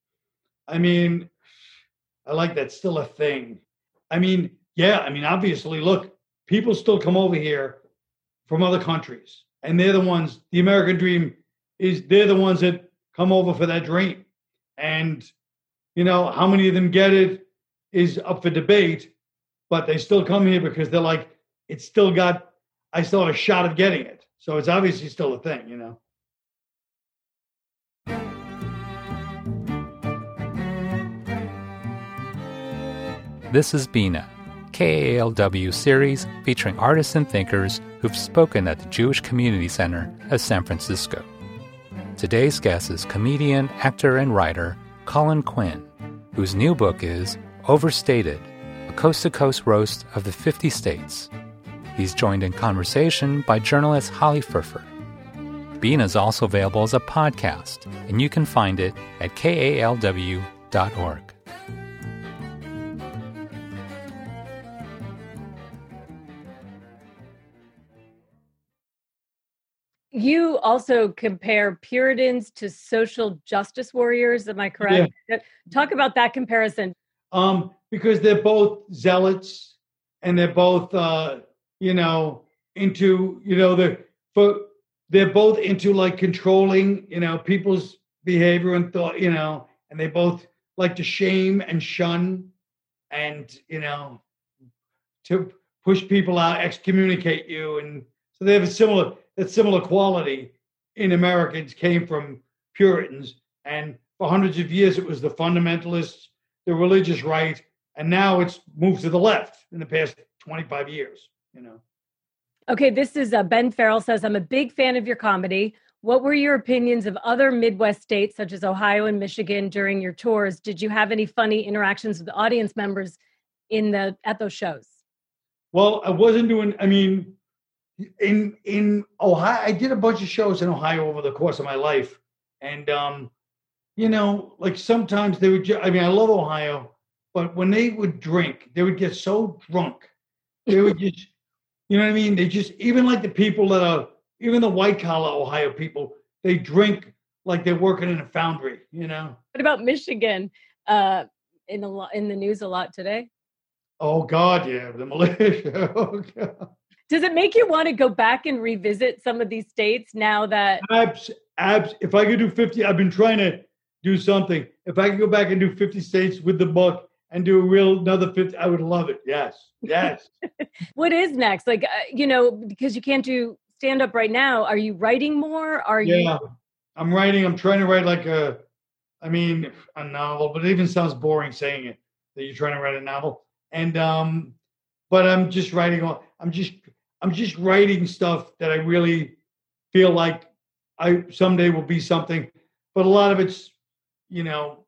I mean, I like that, still a thing. I mean, yeah, I mean, obviously, look, people still come over here from other countries. And they're the ones, the American dream is, they're the ones that come over for that dream. And, you know, how many of them get it is up for debate, but they still come here because they're like, it's still got, I still have a shot of getting it. So it's obviously still a thing, you know. This is Bina, K A L W series featuring artists and thinkers who've spoken at the Jewish Community Center of San Francisco. Today's guest is comedian, actor, and writer Colin Quinn, whose new book is Overstated, a coast-to-coast roast of the fifty states. He's joined in conversation by journalist Holly Furfer. Bina is also available as a podcast, and you can find it at K A L W dot org. You also compare Puritans to social justice warriors. Am I correct? Yeah. Talk about that comparison. Um, because they're both zealots, and they're both, uh, you know, into, you know, they're for they're both into like controlling, you know, people's behavior and thought, you know, and they both like to shame and shun, and you know, to push people out, excommunicate you, and so they have a similar. That similar quality in Americans came from Puritans, and for hundreds of years it was the fundamentalists, the religious right, and now it's moved to the left in the past twenty-five years. You know. Okay, this is uh, Ben Farrell says, "I'm a big fan of your comedy. What were your opinions of other Midwest states such as Ohio and Michigan during your tours? Did you have any funny interactions with the audience members in the at those shows?" Well, I wasn't doing. I mean. In in Ohio, I did a bunch of shows in Ohio over the course of my life, and um, you know, like sometimes they would. Ju- I mean, I love Ohio, but when they would drink, they would get so drunk, they would just, you know what I mean? They just even like the people that are even the white collar Ohio people, they drink like they're working in a foundry. You know. What about Michigan? Uh, in the in the news a lot today. Oh God, yeah, the militia. Oh God. Does it make you want to go back and revisit some of these states now that... Abs, abs, if I could do fifty, I've been trying to do something. If I could go back and do fifty states with the book and do a real another fifty, I would love it. Yes, yes. What is next? Like, uh, you know, because you can't do stand-up right now. Are you writing more? Are yeah, you... Yeah, I'm writing. I'm trying to write like a, I mean, a novel, but it even sounds boring saying it, that you're trying to write a novel. And, um, but I'm just writing, I'm just... I'm just writing stuff that I really feel like I someday will be something, but a lot of it's, you know,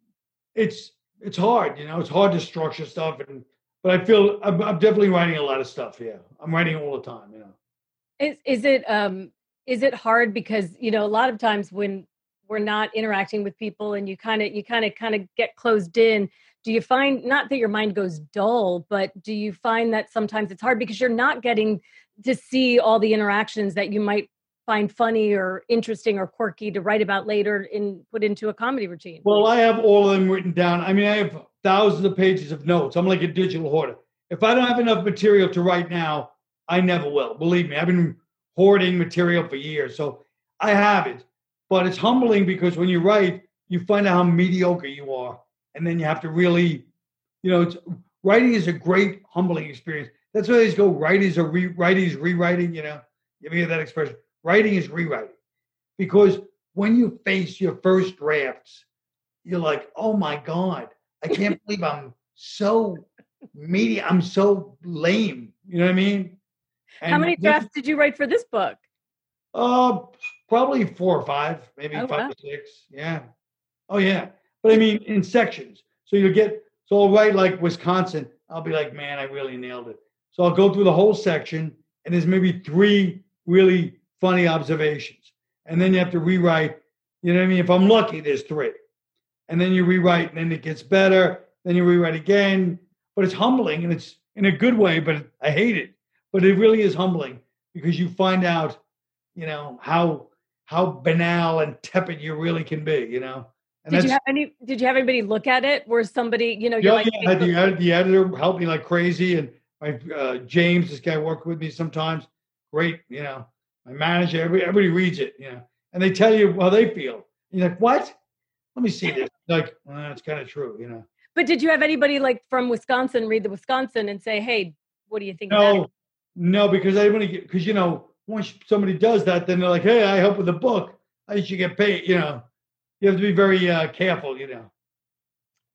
it's it's hard, you know, it's hard to structure stuff, and but I feel I'm, I'm definitely writing a lot of stuff. Yeah, I'm writing all the time. You know, is is it um is it hard because you know a lot of times when we're not interacting with people and you kind of you kind of kind of get closed in. Do you find, not that your mind goes dull, but do you find that sometimes it's hard because you're not getting to see all the interactions that you might find funny or interesting or quirky to write about later and put into a comedy routine? Well, I have all of them written down. I mean, I have thousands of pages of notes. I'm like a digital hoarder. If I don't have enough material to write now, I never will. Believe me, I've been hoarding material for years. So I have it. But it's humbling because when you write, you find out how mediocre you are. And then you have to really, you know, it's, writing is a great humbling experience. That's why they go, writers are re- writers rewriting, you know. You ever hear that expression? Writing is rewriting. Because when you face your first drafts, you're like, oh my God, I can't believe I'm so media, I'm so lame. You know what I mean? And how many drafts did you write for this book? Uh, probably four or five, maybe oh, five wow. or six. Yeah. Oh, yeah. But I mean, in sections. So you'll get, so I'll write like Wisconsin. I'll be like, man, I really nailed it. So I'll go through the whole section, and there's maybe three really funny observations. And then you have to rewrite, you know what I mean? If I'm lucky, there's three. And then you rewrite, and then it gets better. Then you rewrite again. But it's humbling, and it's in a good way, but I hate it. But it really is humbling because you find out, you know, how how banal and tepid you really can be, you know? And did you have any? Did you have anybody look at it? Where somebody, you know, you're yeah, like, yeah, the, editor, the editor helped me like crazy, and my uh, James, this guy worked with me sometimes. Great, you know, my manager, everybody, everybody reads it, you know, and they tell you how they feel. And you're like, what? Let me see this. Like, well, that's kind of true, you know. But did you have anybody like from Wisconsin read the Wisconsin and say, hey, what do you think? No, of that? no, because I want to get because you know once somebody does that, then they're like, hey, I help with the book. I should get paid, you know. You have to be very uh, careful, you know.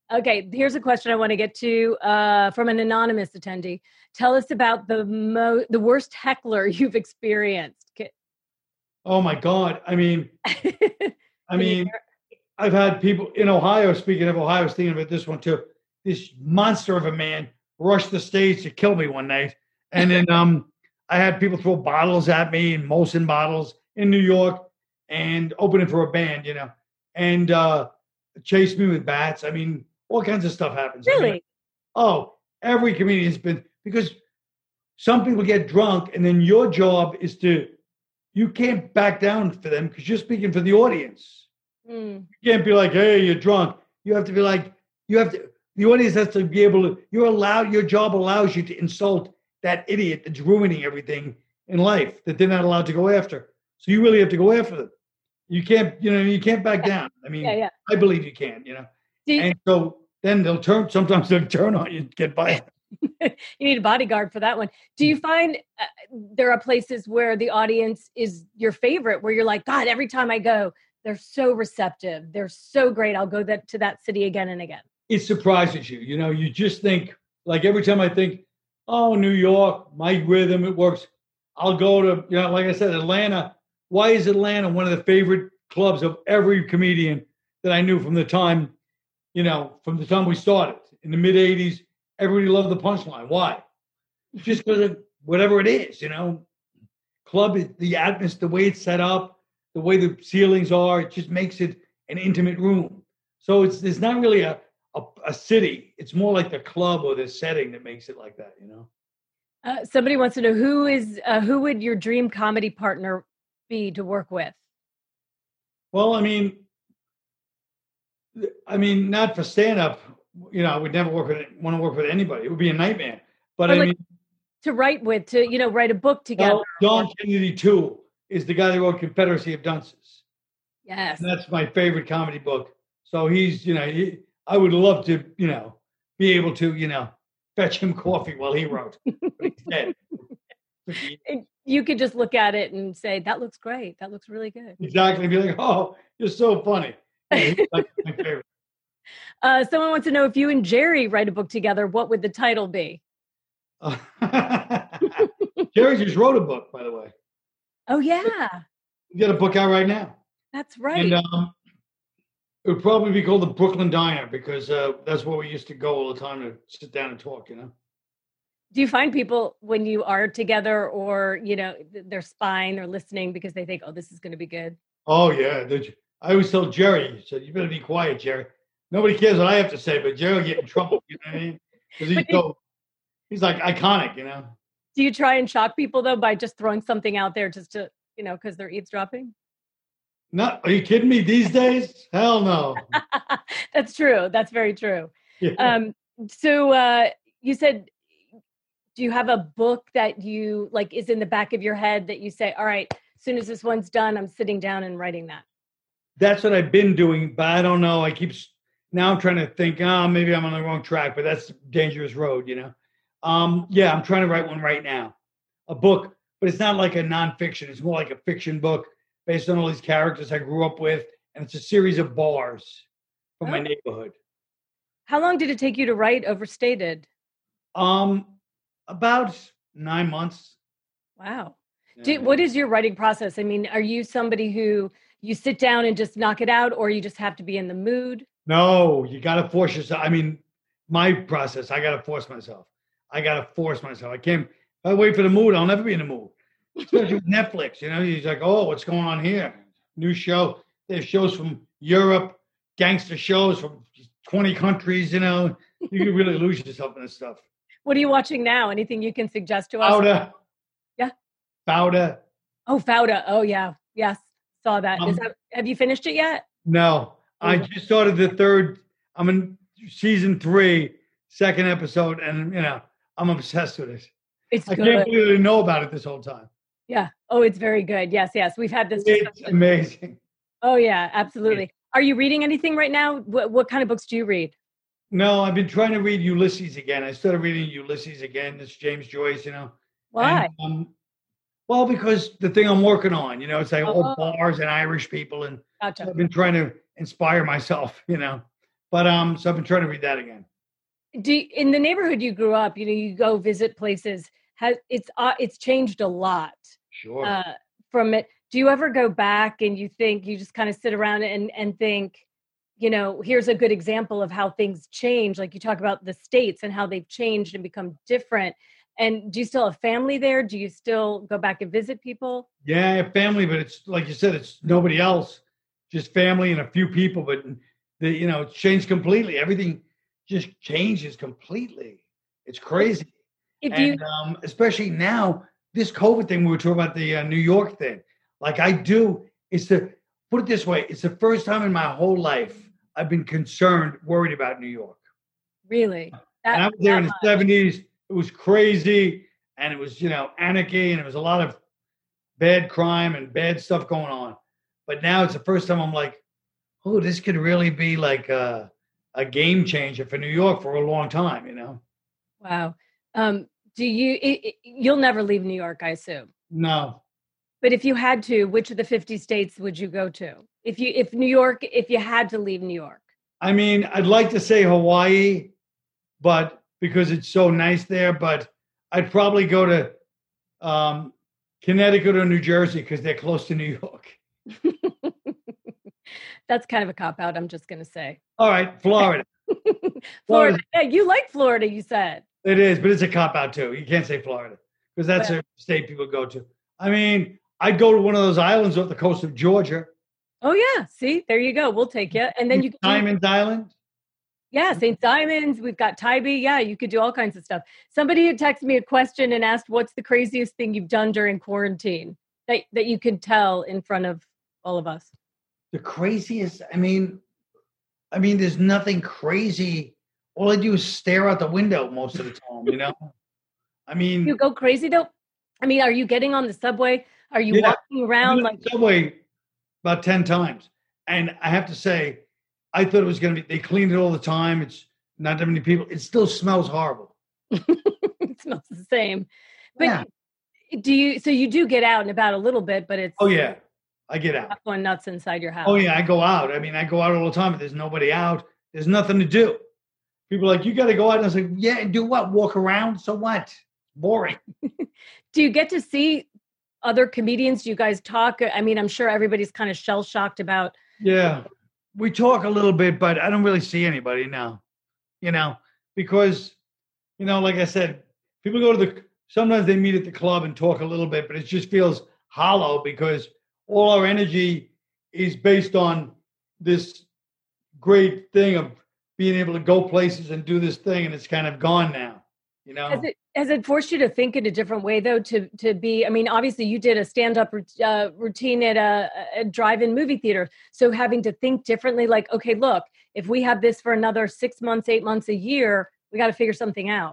Okay, here's a question I want to get to uh, from an anonymous attendee. Tell us about the mo- the worst heckler you've experienced. Oh my God! I mean, I mean, hear- I've had people in Ohio. Speaking of Ohio, I was thinking about this one too. This monster of a man rushed the stage to kill me one night, and then um, I had people throw bottles at me and Molson bottles in New York, and opening for a band, you know, and uh, chased me with bats. I mean, all kinds of stuff happens. Really? I mean, oh, every comedian's been, because some people get drunk, and then your job is to, you can't back down for them because you're speaking for the audience. Mm. You can't be like, hey, you're drunk. You have to be like, you have to, the audience has to be able to, you're allowed, your job allows you to insult that idiot that's ruining everything in life that they're not allowed to go after. So you really have to go after them. You can't, you know, you can't back down. I mean, Yeah, yeah. I believe you can, you know. You, and so then they'll turn, sometimes they'll turn on you and get by. you need a bodyguard for that one. Do you find uh, there are places where the audience is your favorite, where you're like, God, every time I go, they're so receptive. They're so great. I'll go that, to that city again and again. It surprises you. You know, you just think, like every time I think, oh, New York, my rhythm, it works. I'll go to, you know, like I said, Atlanta. Why is Atlanta one of the favorite clubs of every comedian that I knew from the time, you know, from the time we started in the mid eighties? Everybody loved the Punchline. Why? Just because of whatever it is, you know. Club, the atmosphere, the way it's set up, the way the ceilings are, it just makes it an intimate room. So it's there's not really a, a, a city. It's more like the club or the setting that makes it like that, you know. Uh, somebody wants to know who is uh, who would your dream comedy partner be to work with? Well, I mean, I mean, not for stand-up. You know, I would never work with want to work with anybody. It would be a nightmare. But or I like, mean, to write with, to you know, write a book together. well, John Kennedy too is the guy that wrote Confederacy of Dunces. Yes, And that's my favorite comedy book. So he's, you know, he, I would love to, you know, be able to, you know, fetch him coffee while he wrote. But he's dead. And you could just look at it and say, that looks great. That looks really good. Exactly. Be like, oh, you're so funny. Yeah, he's like my favorite. Uh, someone wants to know if you and Jerry write a book together, what would the title be? Uh, Jerry just wrote a book, by the way. Oh, yeah. You got a book out right now. That's right. And um, it would probably be called the Brooklyn Diner because uh, that's where we used to go all the time to sit down and talk, you know? Do you find people when you are together or, you know, they're spying or listening because they think, oh, this is going to be good? Oh, yeah. I always tell Jerry, he said, you better be quiet, Jerry. Nobody cares what I have to say, but Jerry will get in trouble, you know what I mean? Because he's, so, he's like iconic, you know? Do you try and shock people, though, by just throwing something out there just to, you know, because they're eavesdropping? No, are you kidding me these days? Hell no. That's true. That's very true. Yeah. Um, so uh, you said, do you have a book that you, like, is in the back of your head that you say, all right, as soon as this one's done, I'm sitting down and writing that? That's what I've been doing, but I don't know. I keep, now I'm trying to think, oh, maybe I'm on the wrong track, but that's a dangerous road, you know? Um, yeah, I'm trying to write one right now, a book, but it's not like a nonfiction. It's more like a fiction book based on all these characters I grew up with, and it's a series of bars from Oh. my neighborhood. How long did it take you to write Overstated? Um, about nine months. Wow. Yeah. Do, what is your writing process? I mean, are you somebody who you sit down and just knock it out, or you just have to be in the mood? No, you got to force yourself. I mean, my process, I got to force myself. I got to force myself. I can't, if I wait for the mood, I'll never be in the mood. Especially with Netflix, you know, he's like, oh, what's going on here? New show. There's shows from Europe, gangster shows from twenty countries, you know. You can really lose yourself in this stuff. What are you watching now? Anything you can suggest to us? Fauda. Yeah. Fauda. Oh, Fauda. Oh, yeah. Yes. Saw that. Um, Is that. Have you finished it yet? No, I just started the third. I'm in season three, second episode, and, you know, I'm obsessed with it. It's I good. can't believe I didn't know about it this whole time. Yeah. Oh, it's very good. Yes, yes. We've had this It's discussion. amazing. Oh, yeah, absolutely. Are you reading anything right now? What, what kind of books do you read? No, I've been trying to read Ulysses again. I started reading Ulysses again. It's James Joyce, you know. Why? And, um, well, because the thing I'm working on, you know, it's like Oh. all bars and Irish people, and Gotcha. I've been trying to inspire myself, you know. But um, so I've been trying to read that again. Do you, in the neighborhood you grew up, you know, you go visit places. Has it's uh, it's changed a lot. Sure. Uh, from it. Do you ever go back and you think you just kind of sit around and and think, you know, here's a good example of how things change. Like you talk about the states and how they've changed and become different. And do you still have family there? Do you still go back and visit people? Yeah, I have family, but it's like you said, it's nobody else, just family and a few people. But the you know, it's changed completely. Everything just changes completely. It's crazy. If and you, um, especially now, this COVID thing, we were talking about the uh, New York thing. Like I do, it's the, put it this way, it's the first time in my whole life I've been concerned, worried about New York. Really? That, and I was there in the much. seventies. It was crazy. And it was, you know, anarchy. And it was a lot of bad crime and bad stuff going on. But now it's the first time I'm like, oh, this could really be like a, a game changer for New York for a long time, you know? Wow. Um, do you, it, it, you'll never leave New York, I assume. No. But if you had to, which of the fifty states would you go to? If you, if New York, if you had to leave New York? I mean, I'd like to say Hawaii, but because it's so nice there, but I'd probably go to um, Connecticut or New Jersey because they're close to New York. That's kind of a cop-out, I'm just going to say. All right, Florida. Florida. Florida. Yeah, you like Florida, you said. It is, but it's a cop-out too. You can't say Florida because that's but, a state people go to. I mean, I'd go to one of those islands off the coast of Georgia. Oh, yeah. See, there you go. We'll take you. And then you can Diamond Island. Yeah, Saint Simons. We've got Tybee. Yeah, you could do all kinds of stuff. Somebody had texted me a question and asked, what's the craziest thing you've done during quarantine that, that you could tell in front of all of us? The craziest? I mean, I mean, there's nothing crazy. All I do is stare out the window most of the time, you know? I mean... You go crazy, though? I mean, are you getting on the subway? Are you yeah, walking around like... The subway about ten times. And I have to say, I thought it was going to be... They cleaned it all the time. It's not that many people. It still smells horrible. It smells the same. But yeah. do you... So you do get out and about a little bit, but it's... Oh, yeah. I get out. Not going nuts inside your house. Oh, yeah. I go out. I mean, I go out all the time, but there's nobody out. There's nothing to do. People are like, you got to go out. And I was like, yeah, and do what? Walk around? So what? Boring. Do you get to see other comedians? Do you guys talk? I mean, I'm sure everybody's kind of shell-shocked about... Yeah. We talk a little bit, but I don't really see anybody now, you know, because, you know, like I said, people go to the... Sometimes they meet at the club and talk a little bit, but it just feels hollow because all our energy is based on this great thing of being able to go places and do this thing, and it's kind of gone now, you know? Has it, has it forced you to think in a different way, though, to to be, I mean, obviously you did a stand-up uh, routine at a, a drive-in movie theater, so having to think differently, like, okay, look, if we have this for another six months, eight months, a year, we got to figure something out.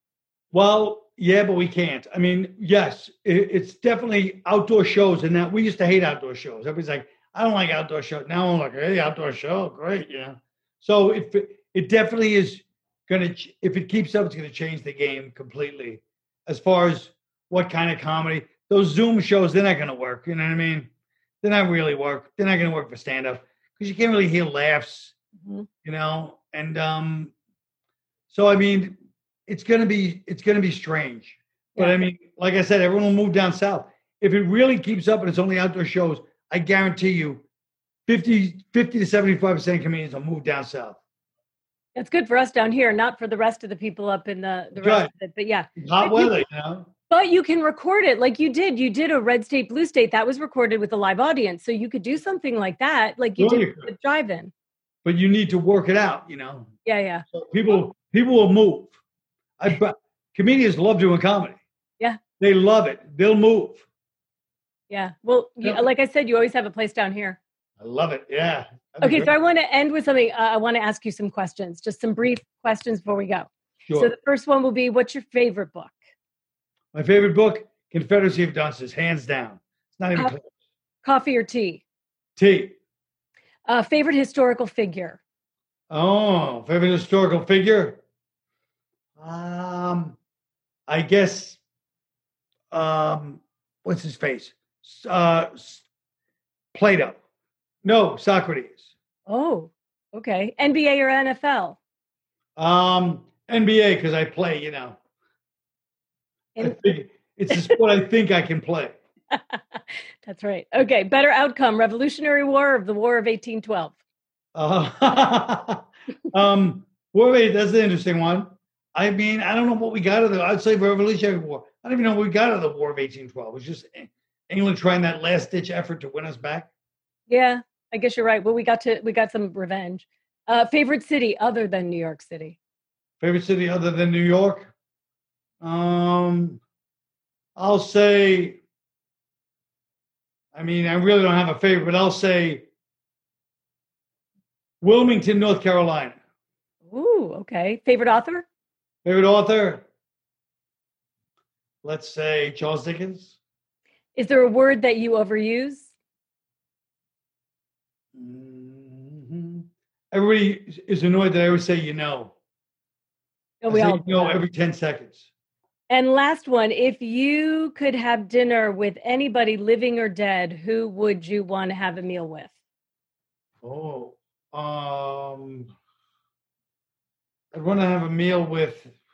Well, yeah, but we can't. I mean, yes, it, it's definitely outdoor shows, and that we used to hate outdoor shows. Everybody's like, I don't like outdoor shows. Now I'm like, hey, outdoor show, great, you know? So if it, it definitely is going to, if it keeps up, it's going to change the game completely as far as what kind of comedy. Those Zoom shows, they're not going to work. You know what I mean? They're not really work. They're not going to work for stand-up because you can't really hear laughs, mm-hmm. you know? And um, so, I mean, it's going to be, it's going to be strange. But yeah. I mean, like I said, everyone will move down south. If it really keeps up and it's only outdoor shows, I guarantee you fifty, fifty to seventy-five percent of comedians will move down south. That's good for us down here, not for the rest of the people up in the, the rest right. of it. But yeah. Hot weather, you know. But you can record it like you did. You did a Red State, Blue State. That was recorded with a live audience. So you could do something like that, like you sure did you with the drive-in. But you need to work it out, you know. Yeah, yeah. So people people will move. I comedians love doing comedy. Yeah. They love it. They'll move. Yeah. Well, you, like I said, you always have a place down here. I love it. Yeah. Okay, so I want to end with something. Uh, I want to ask you some questions, just some brief questions before we go. Sure. So the first one will be, what's your favorite book? My favorite book, Confederacy of Dunces, hands down. It's not even coffee, close. Coffee or tea? Tea. Uh, favorite historical figure? Oh, favorite historical figure? Um, I guess, um, what's his face? Uh, Plato. No, Socrates. Oh, Okay. N B A or N F L? Um, N B A, because I play, you know. I think it's a sport I think I can play. That's right. Okay. Better outcome, Revolutionary War or the War of eighteen twelve? Uh, um, War of eight, that's an interesting one. I mean, I don't know what we got of the, I'd say Revolutionary War. I don't even know what we got of the War of eighteen twelve. It was just England trying that last ditch effort to win us back. Yeah, I guess you're right. Well, we got to, we got some revenge. Uh, favorite city other than New York City? Favorite city other than New York? Um, I'll say, I mean, I really don't have a favorite, but I'll say Wilmington, North Carolina. Ooh, okay. Favorite author? Favorite author? Let's say Charles Dickens. Is there a word that you overuse? Mm-hmm. Everybody is annoyed that I always say, you know. Oh, we all you know every ten seconds. And last one, if you could have dinner with anybody living or dead, who would you want to have a meal with? Oh, um, I'd want to have a meal with.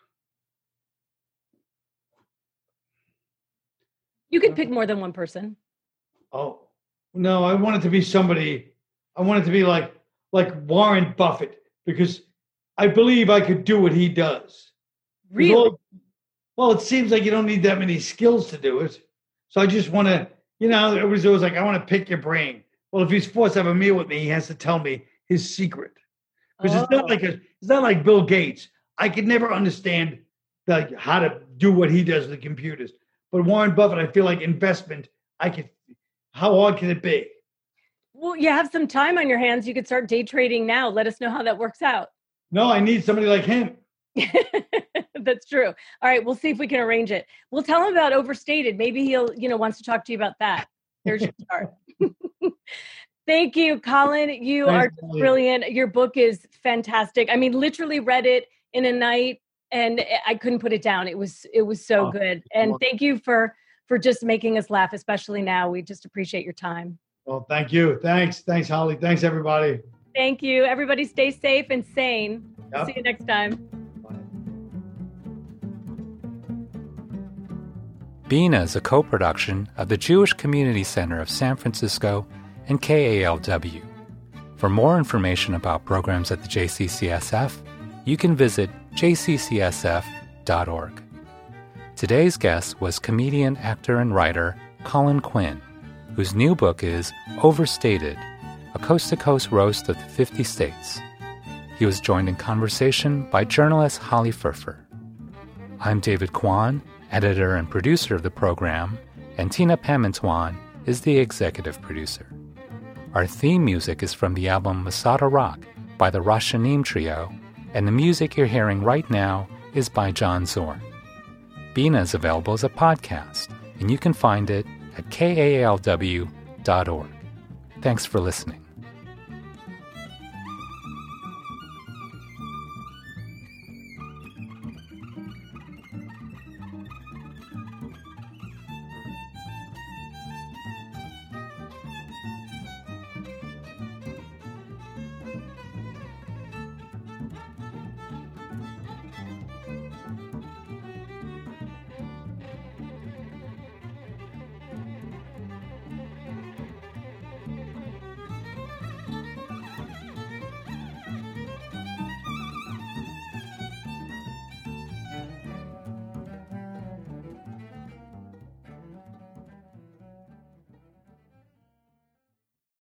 You could pick more than one person. Oh, no, I want it to be somebody. I want it to be like like Warren Buffett, because I believe I could do what he does. Really? All, well, it seems like you don't need that many skills to do it. So I just want to, you know, it was always like, I want to pick your brain. Well, if he's forced to have a meal with me, he has to tell me his secret. Because oh. it's not like a, it's not like Bill Gates. I could never understand like how to do what he does with the computers. But Warren Buffett, I feel like investment, I could, how hard can it be? Well, you have some time on your hands. You could start day trading now. Let us know how that works out. No, I need somebody like him. That's true. All right, we'll see if we can arrange it. We'll tell him about Overstated. Maybe he'll, you know, wants to talk to you about that. There's your start. Thank you, Colin. You Thanks, are brilliant. Your book is fantastic. I mean, literally read it in a night and I couldn't put it down. It was it was so oh, good. And well, thank you for for just making us laugh, especially now. We just appreciate your time. Well, thank you. Thanks. Thanks, Holly. Thanks, everybody. Thank you. Everybody stay safe and sane. Yep. See you next time. Bina is a co-production of the Jewish Community Center of San Francisco and K A L W. For more information about programs at the J C C S F, you can visit j c c s f dot org. Today's guest was comedian, actor, and writer Colin Quinn, whose new book is Overstated, a coast-to-coast roast of the fifty states. He was joined in conversation by journalist Holly Furfer. I'm David Kwan, editor and producer of the program, and Tina Pamantuan is the executive producer. Our theme music is from the album Masada Rock by the Rashanim Trio, and the music you're hearing right now is by John Zorn. Bina is available as a podcast, and you can find it at k a l w dot org. Thanks for listening.